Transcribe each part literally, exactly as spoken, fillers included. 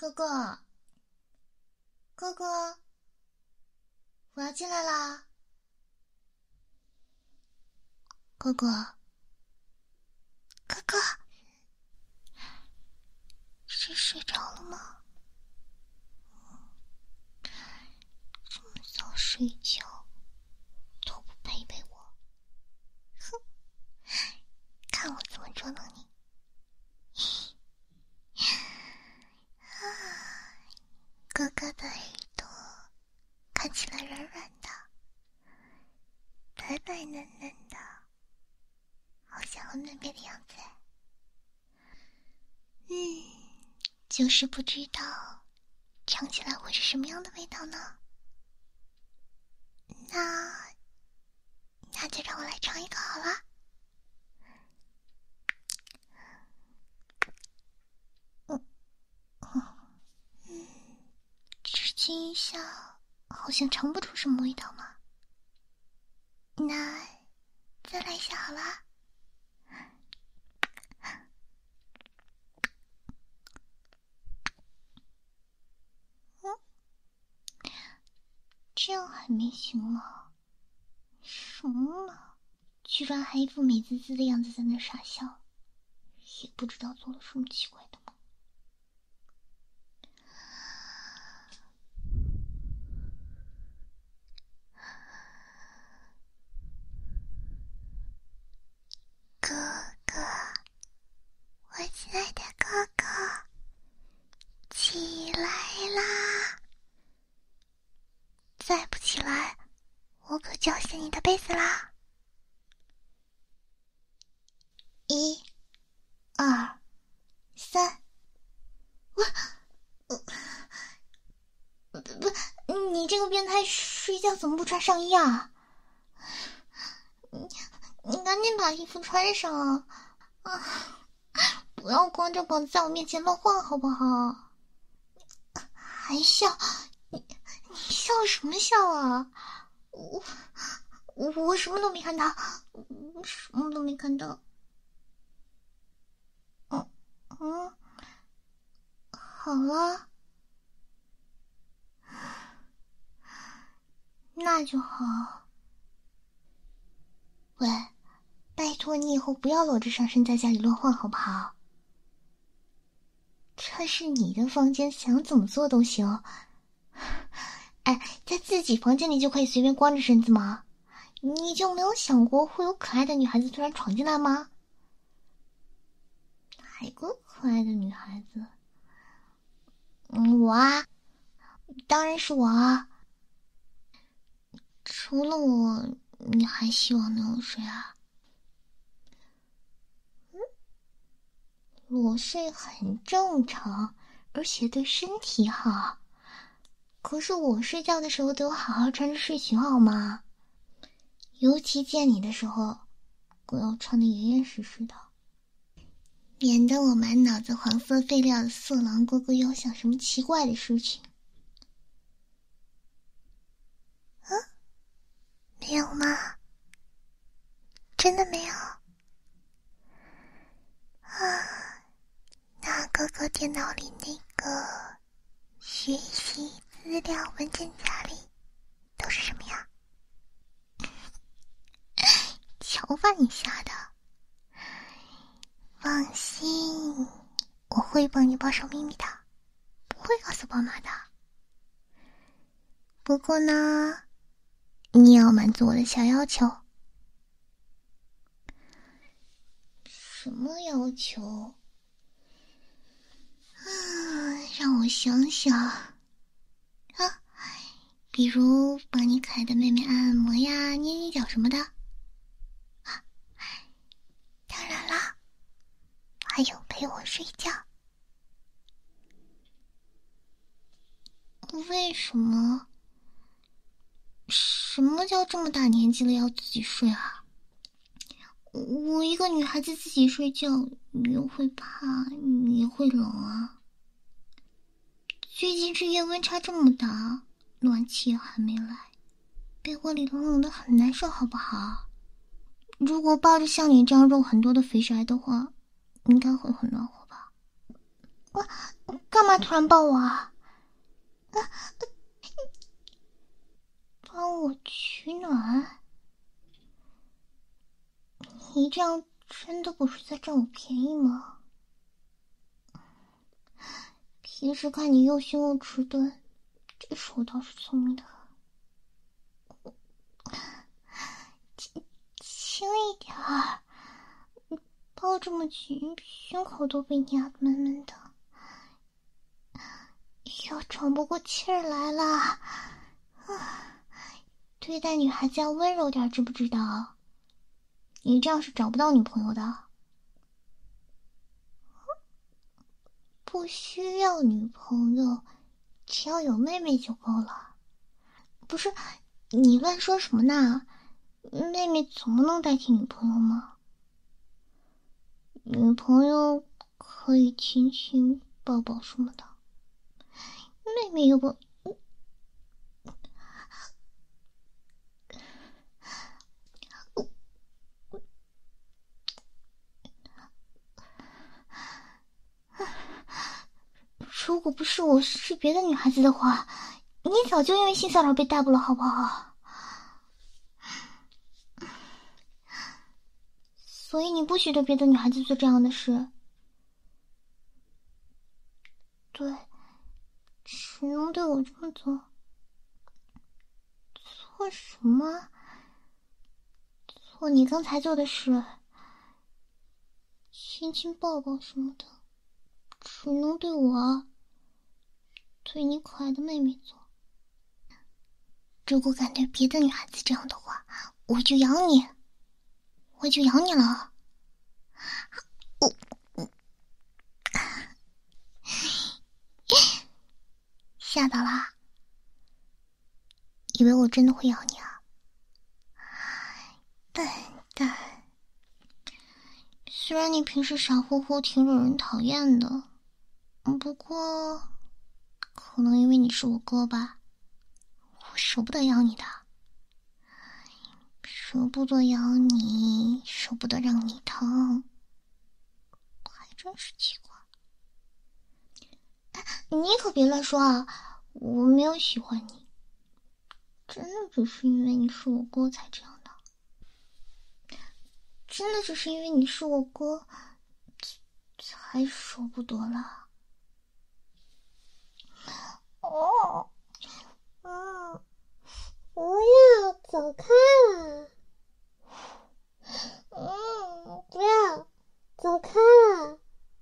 哥哥，哥哥，我要进来啦！哥哥，哥哥，是睡着了吗？这么早睡觉，都不陪陪我，哼！看我怎么捉弄你！哥哥的耳朵看起来软软的，白白嫩嫩的，好像很嫩边的样子。嗯，就是不知道尝起来会是什么样的味道呢？那那就让我来尝一个好了。嗯嗯，只亲一下好像尝不出什么味道嘛。那再来一下好了。嗯，这样还没行吗？什么嘛，居然还一副美滋滋的样子在那傻笑，也不知道做了什么奇怪的梦。哥哥，我亲爱的哥哥，起来啦！再不起来，我可叫醒你的被子啦！一、二、三，我，我不，你这个变态，睡觉怎么不穿上衣啊？你你赶紧把衣服穿上啊！啊！不要光着膀子在我面前乱晃好不好？还笑？你你笑什么笑啊？我我我什么都没看到，我什么都没看到。嗯嗯，好了，那就好。喂，拜托你以后不要裸着上身在家里乱晃好不好？这是你的房间，想怎么做都行。哎，在自己房间里就可以随便光着身子吗？你就没有想过会有可爱的女孩子突然闯进来吗？哪个可爱的女孩子？嗯，我啊，当然是我啊。除了我，你还希望能有谁啊？嗯，裸睡很正常，而且对身体好。可是我睡觉的时候都好好穿着睡裙好吗？尤其见你的时候，更要穿得严严实实的，免得我满脑子黄色废料的色狼哥哥又想什么奇怪的事情。嗯，没有吗？真的没有？啊，那哥哥电脑里那个学习资料文件夹里都是什么呀？瞧把你吓的！放心，我会帮你保守秘密的，不会告诉爸妈的。不过呢，你要满足我的小要求。什么要求？啊，让我想想啊，比如帮你可爱的妹妹按按摩呀、捏捏脚什么的。啊，当然啦，还有陪我睡觉。为什么？什么叫这么大年纪了要自己睡啊？我一个女孩子自己睡觉也会怕，也会冷啊。最近这夜温差这么大，暖气也还没来，被窝里冷冷的很难受好不好？如果抱着像你这样肉很多的肥宅的话，应该会很暖和吧？我干干嘛突然抱我啊？啊帮我取暖？你这样真的不是在占我便宜吗？平时看你又凶又迟钝，这时候倒是聪明的很。轻轻一点儿，抱这么紧，胸口都被你压得闷闷的，要喘不过气儿来了。啊，对待女孩子要温柔点，知不知道？你这样是找不到女朋友的。不需要女朋友，只要有妹妹就够了。不是，你乱说什么呢？妹妹总不能代替女朋友吗？女朋友可以亲亲抱抱什么的，妹妹又不……如果不是我是别的女孩子的话，你早就因为性骚扰被逮捕了，好不好？所以你不许对别的女孩子做这样的事。对，只能对我这么做。做什么？做你刚才做的事，亲亲抱抱什么的，只能对我，对你可爱的妹妹做。如果敢对别的女孩子这样的话，我就咬你，我就咬你了。我，吓到啦？以为我真的会咬你啊？笨蛋！虽然你平时傻乎乎挺惹人讨厌的，不过可能因为你是我哥吧，我舍不得咬你的，舍不得咬你，舍不得让你疼，还真是奇怪。你可别乱说啊，我没有喜欢你，真的只是因为你是我哥才这样的，真的只是因为你是我哥才舍不得了。哦，嗯，不要走开了，嗯，不要走开了，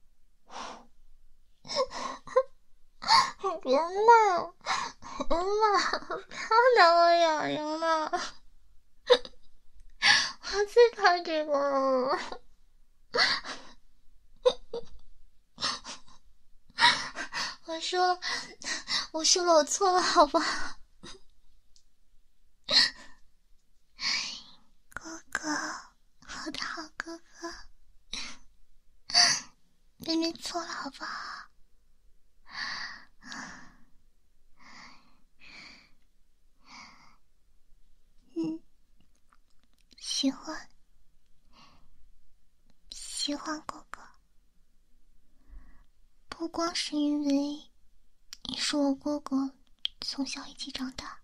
别闹，别闹，不要拿我痒痒了，我最讨厌这个了。我输了，我输了，我错了，好不好？哥哥，我的好哥哥，妹妹错了，好不好？嗯，喜欢，喜欢哥哥，不光是因为你是我哥哥，从小一起长大。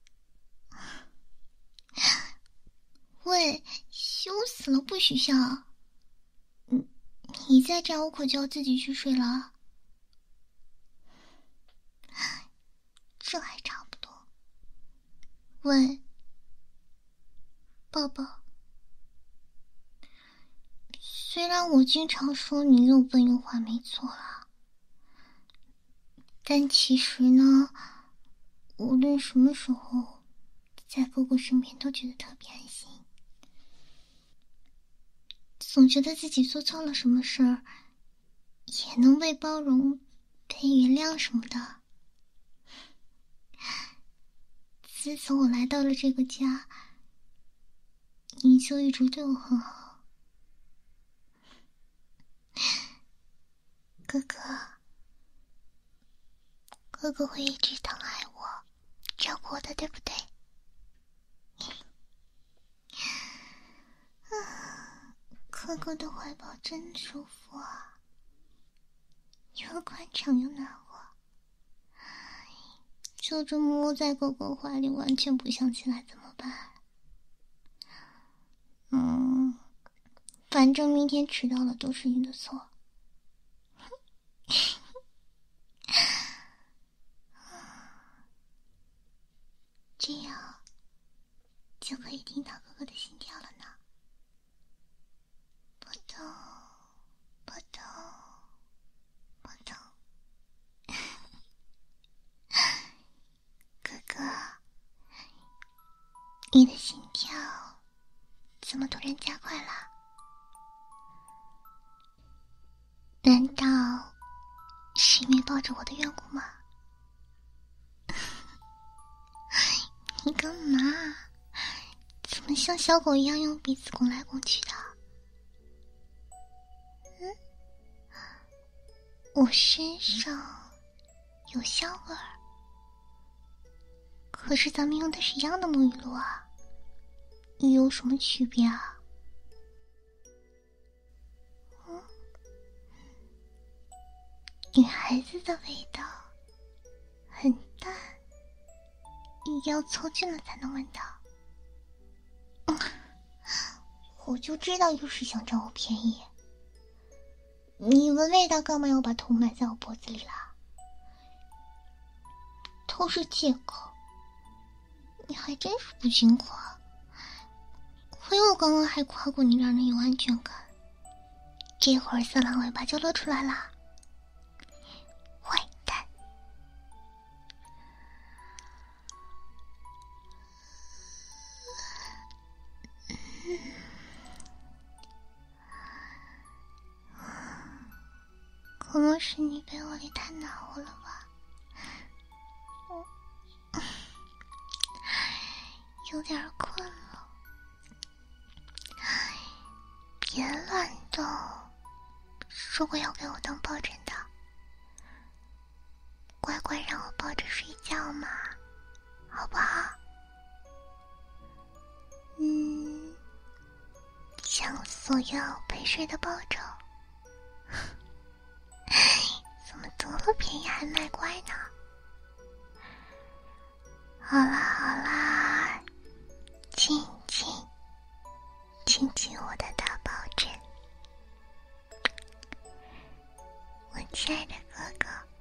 喂，羞死了，不许笑！嗯，你再这样，我可就要自己去睡了。这还差不多。喂，抱抱。虽然我经常说你又笨又坏，没错啦，但其实呢，无论什么时候，在哥哥身边都觉得特别安心。总觉得自己做错了什么事儿，也能被包容、被原谅什么的。自从我来到了这个家，你就一直对我很好。哥哥，哥哥会一直疼爱我，照顾我的，对不对？哥哥的怀抱真舒服啊，又宽敞又暖和。 就这么窝在哥哥怀里，完全不想起来怎么办？嗯，反正明天迟到了都是你的错。这样就可以听到哥哥的心跳了呢。扑通扑通扑通。哥哥，你的心跳怎么突然加快了？难道是因为抱着我的缘故吗？你干嘛？怎么像小狗一样用鼻子拱来拱去的？嗯，我身上有香味儿，可是咱们用的是一样的沐浴露啊，有什么区别啊？嗯，女孩子的味道很淡，要凑近了才能闻到。嗯，我就知道又是想占我便宜。你闻味道干嘛要把头埋在我脖子里啦？都是借口。你还真是不经夸，亏我刚刚还夸过你让人有安全感，这会儿色狼尾巴就露出来了。坏蛋。可能是你被窝里太暖和了吧，嗯，有点困了。别乱动，说过要给我当抱枕的，乖乖让我抱着睡觉嘛，好不好？嗯，想索要陪睡的抱枕。怎么得了便宜还卖乖呢？好啦好啦，亲亲亲亲我的大抱枕，我亲爱的哥哥。